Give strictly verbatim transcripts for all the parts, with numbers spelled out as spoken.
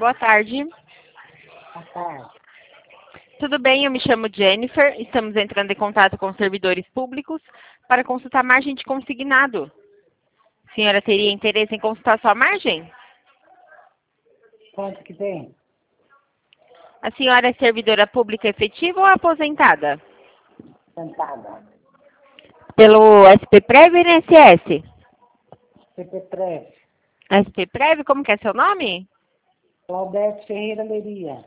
Boa tarde. Boa tarde. Tudo bem? Eu me chamo Jennifer. Estamos entrando em contato com os servidores públicos para consultar margem de consignado. A senhora teria interesse em consultar sua margem? Quanto que tem? A senhora é servidora pública efetiva ou aposentada? Sentada. Pelo S P Prev e I N S S? C P três. S P Prev, como que é seu nome? Claudete Ferreira Leria.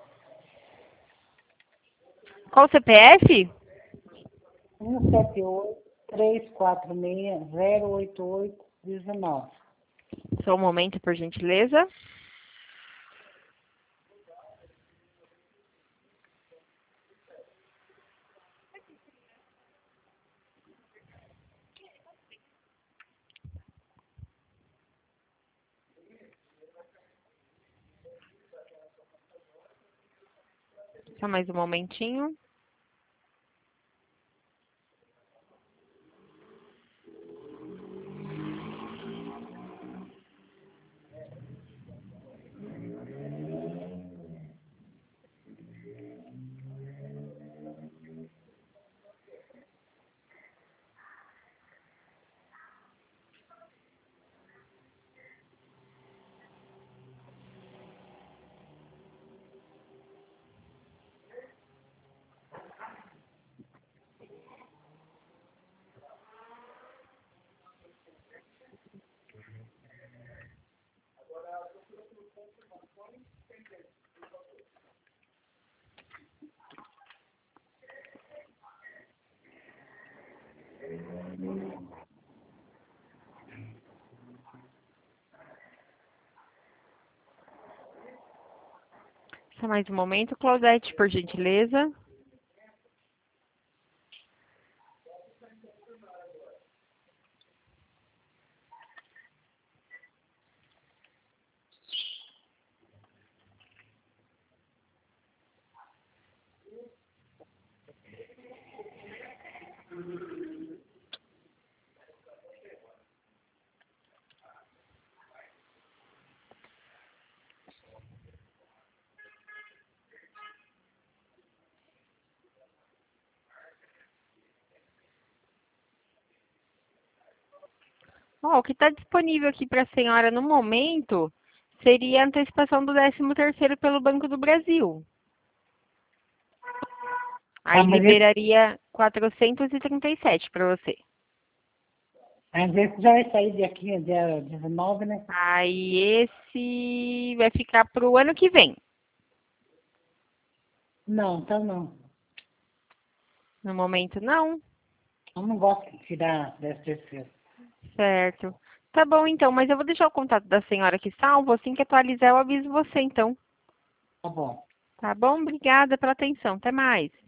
Qual o C P F? um sete oito, três quatro seis, zero oito oito, um nove. Só um momento, por gentileza. Só mais um momentinho. Só mais um momento, Claudete, por gentileza. Ó, o que está disponível aqui para a senhora no momento seria a antecipação do décimo terceiro pelo Banco do Brasil. Aí Ah, mas esse, liberaria quatrocentos e trinta e sete para você. mas esse já vai sair de aqui, dia dezenove, né? Aí esse vai ficar para o ano que vem. Não, então não. No momento, não. Eu não gosto de tirar dez terceiro. Certo. Tá bom, então, mas eu vou deixar o contato da senhora aqui salvo. Assim que atualizar, eu aviso você, então. Tá bom. Tá bom? Obrigada pela atenção. Até mais.